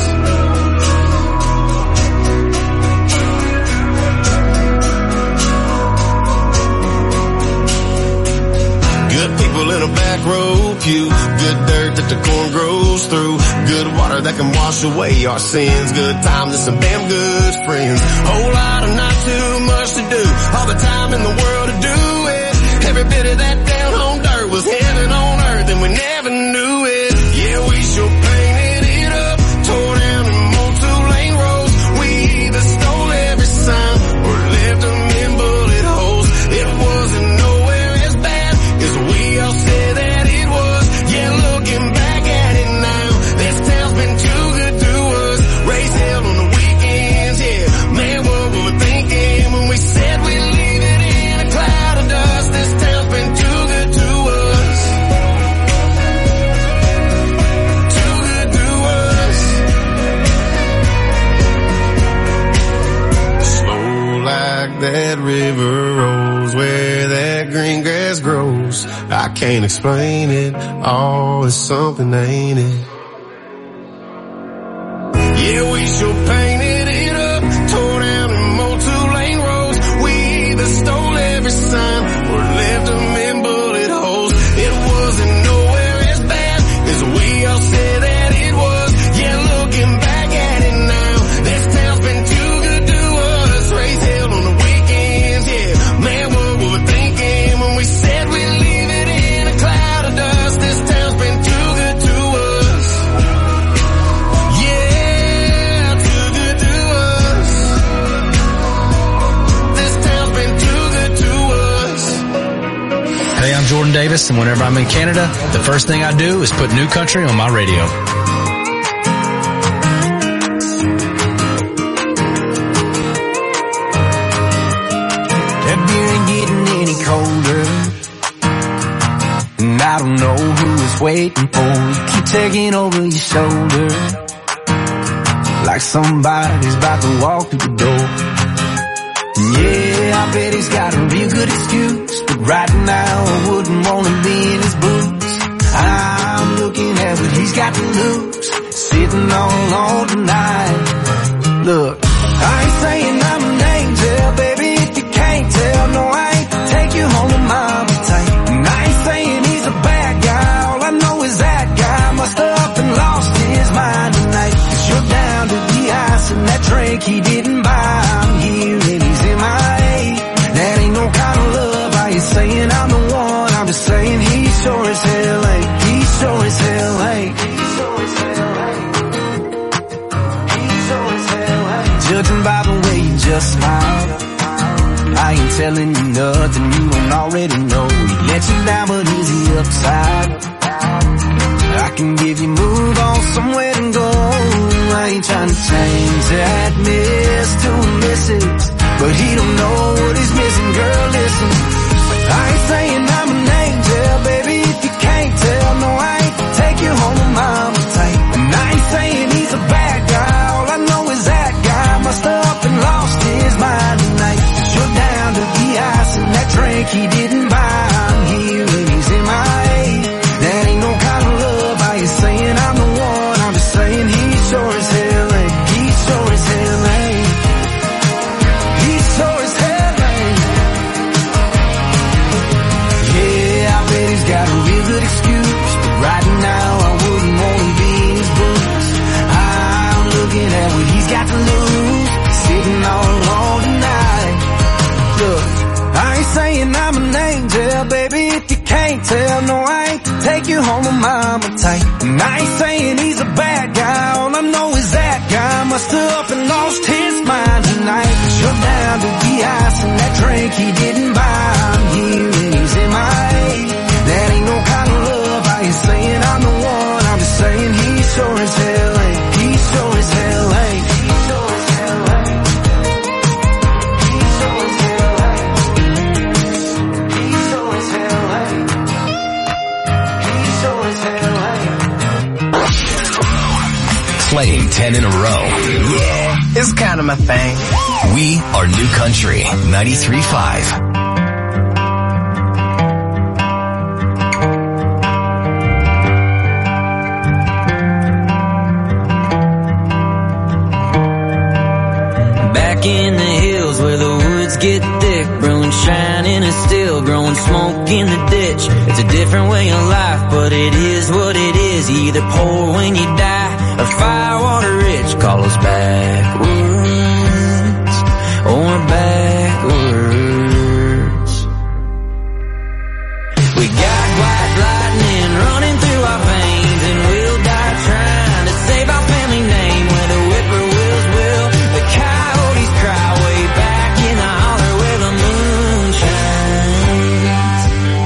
Good people in a back row pew, good dirt that the corn grows through, good water that can wash away our sins, good times and some damn good friends, whole lot of not too much to do, all the time in the world to do it, every bit of that down home dirt was heaven on earth and we never knew it. Yeah, we sure painted it up, tore down them old two-lane roads. We either stole every sign or left them in bullet holes. It wasn't nowhere as bad as we all said that it was. Yeah, looking back at it now, this town's been too good to us. Raised hell on the weekends, yeah. Man, what we were thinking when we said we'd leave it in a cloud of dust. This town's been too good to us. Too good to us. Slow like that river rolls where that green grass grows. I can't explain it, oh, it's something, ain't it? Yeah, we sure painted it up, tore down them old two-lane roads. We either stole every sign or left them in bullet holes. It wasn't nowhere as bad as we all said that it was. Yeah, looking back at it now, this town's been too good to us. Raised hell on the weekends, yeah. Man, what we were thinking when we said we'd leave it in a cloud of dust. This town's been too good to us. Yeah, too good to us. This town's been too good to us. Hey, I'm Jordan Davis, and whenever I'm in Canada, the first thing I do is put New Country on my radio. That beer ain't getting any colder, and I don't know who it's waiting for. You keep taking over your shoulder, like somebody's about to walk through the door. Yeah, I bet he's got a real good excuse, but right now I wouldn't want to be in his boots. I'm looking at what he's got to lose, sitting all alone tonight. Look, I ain't saying I'm an angel, baby, if you can't tell. No, I ain't take you home to mama tight. And I ain't saying he's a bad guy, all I know is that guy must have up and lost his mind tonight. 'Cause you're down to the ice and that drink he didn't buy. I'm here and he's in my A. That ain't no kind of love. I ain't saying I'm the one, I'm just saying he sure as hell ain't. He sure as hell ain't. Judging by the way you just smiled, I ain't telling you nothing you don't already know. He let you down, but he's the upside. I can give you move on somewhere and go. I ain't trying to change that miss to a missus, but he don't know what he's missing, girl, listen. I ain't saying I'm an angel, baby, if you can't tell. No, I ain't take you home to mama tight. And I ain't saying he's a bad guy, all I know is that guy must have up and lost his mind tonight. 'Cause you're down to the ice and that drink he didn't buy. I'm here and he's in my A. That ain't no kind of love. I ain't saying I'm the one, I'm just saying he sure as hell ain't. He sure as hell ain't. He sure as hell ain't. Yeah, I bet he's got a real good excuse, but right now I wouldn't want to be in his boots. I'm looking at what he's got to lose, sitting all alone tonight. Look, tell, baby, if you can't tell. No, I ain't to take you home to mama tight. And I ain't saying he's a bad guy. All I know is that guy must have up and lost his mind tonight. Shut down to the ice and that drink he didn't buy. I'm here and he's in my head. That ain't no kind of love. I ain't saying I'm the one. I'm just saying he's sure as hell ain't. He's sure as hell ain't. He's sure as hell ain't. He's sure as hell ain't. He's sure as hell ain't. He's sure as hell ain't. Playing 10 in a row. Yeah, it's kind of my thing. We are New Country 93.5. Back in the hills where the woods get thick, brewing, shining and still growing smoke in the ditch. It's a different way of life, but it is what it is. You either poor when you die or firewater rich. Call us backwards or backwards. We got white lightning running through our veins, and we'll die trying to save our family name. Where the whippoorwills will, the coyotes cry way back in the holler where the moon shines.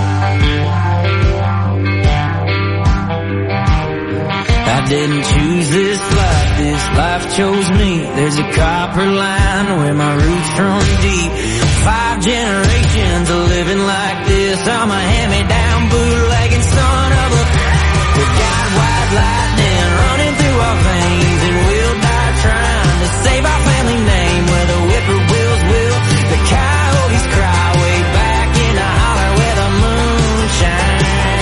I didn't choose this life chose me. There's a copper line where my roots run deep. 5 generations of living like this. I'm a hand-me-down bootlegging son of a... We got white lightning running through our veins, and we'll die trying to save our family name. Where the whippoorwills will, the coyotes cry way back in the holler where the moon shines.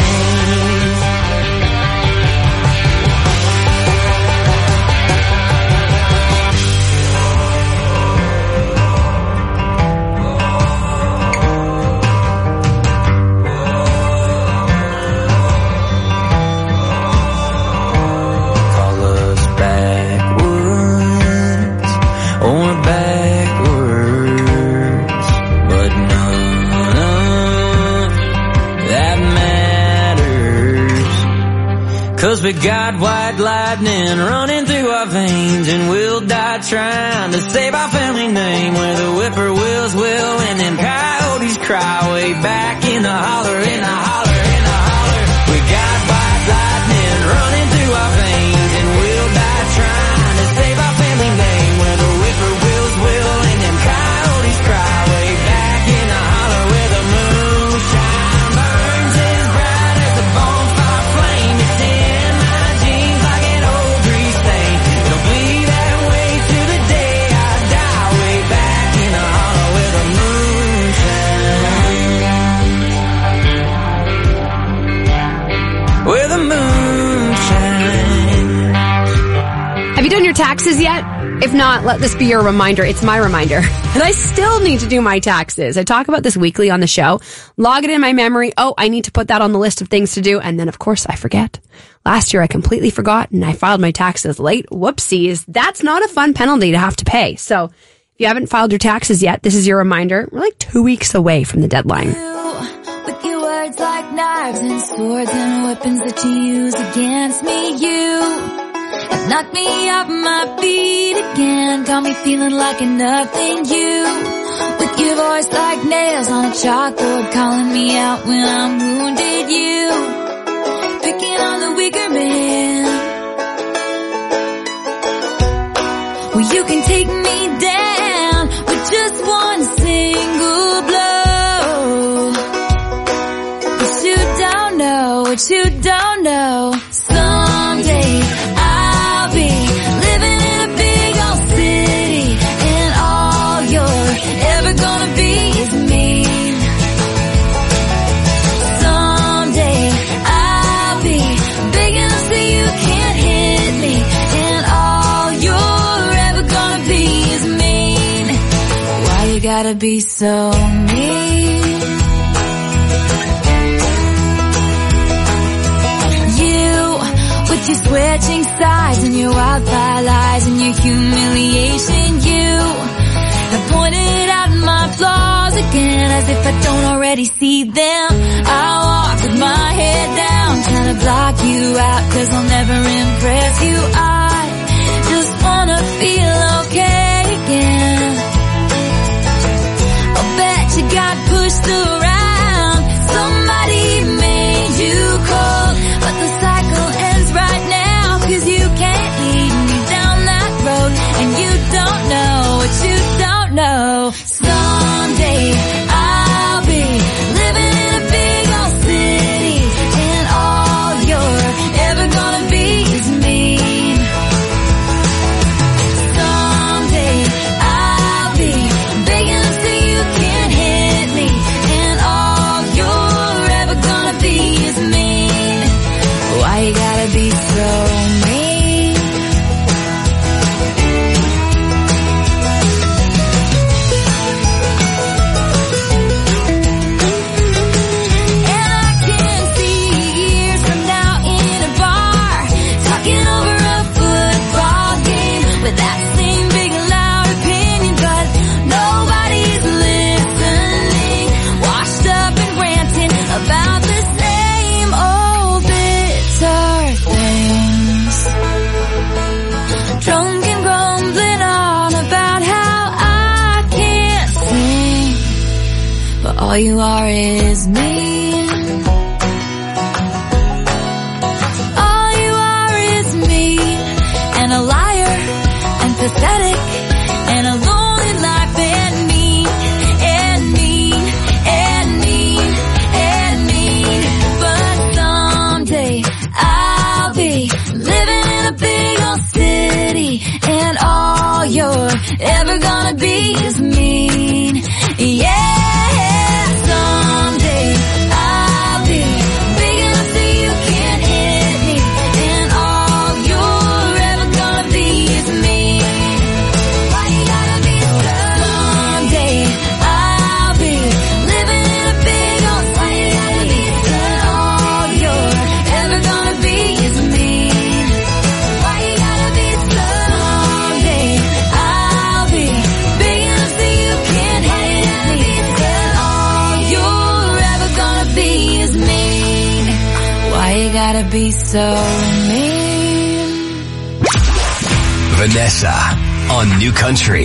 Cause we got white lightning running through our veins, and we'll die trying to save our family name. Where the whippoorwills will, and then coyotes cry way back in the holler, in the holler, in the holler. We got white lightning running through our veins, and we'll die trying to save our family name. Where the whippoorwills will, and then coyotes cry way back in the holler where the moonshine burns as bright as a bonfire flame. It's in my jeans like an old grease stain. It'll be that way to the day I die, way back in the hollow where the moonshine. Where the moonshine. Have you done your taxes yet? If not, let this be your reminder. It's my reminder. And I still need to do my taxes. I talk about this weekly on the show. Log it in my memory. Oh, I need to put that on the list of things to do. And then, of course, I forget. Last year, I completely forgot, and I filed my taxes late. Whoopsies. That's not a fun penalty to have to pay. So if you haven't filed your taxes yet, this is your reminder. We're like 2 weeks away from the deadline. With your words like knives and swords and weapons that you use against me, you have knocked me off my feet again. Got me feeling like a nothing, you. With your voice like nails on a chalkboard, calling me out when I'm wounded, you. Picking on the weaker man. Well, you can take me down with just one single blow. But you don't know what you don't know. Someday I'll be living in a big old city, and all you're ever gonna be is me. Someday I'll be big enough so you can't hit me, and all you're ever gonna be is mean. Why you gotta be so mean? With your switching sides and your wildfire lies and your humiliation, you have pointed out my flaws again. as if I don't already see them. I walk with my head down, trying to block you out, 'cause I'll never impress you. I just wanna feel okay again. I'll bet you got pushed around, somebody made you cold, but the cycle ends right now, 'cause you can't lead me down that road, and you don't know what you don't know. Someday I'll be living in a big old city, and all you're ever gonna be is me. Someday I'll be big enough so you can't hit me, and all you're ever gonna be is mean. Why you gotta be so mean? About the same old bitter things, drunk and grumbling on about how I can't sing, but all you are is mean. All you are is mean, and a liar, and pathetic, and a lonely life, and mean, and mean, and mean, and mean. But someday I'll be living in a big old city, and all you're ever gonna be is mean. Yeah, someday I'll be big enough so you can't hit me, and all you're ever gonna be is mean. Why you gotta be so? Someday I'll be living in a big old city, and all you're ever gonna be is mean. Why you gotta be so? Someday I'll be big enough so you can't hit me, and all you're ever gonna be is mean. Why you gotta be so mean? Vanessa on New Country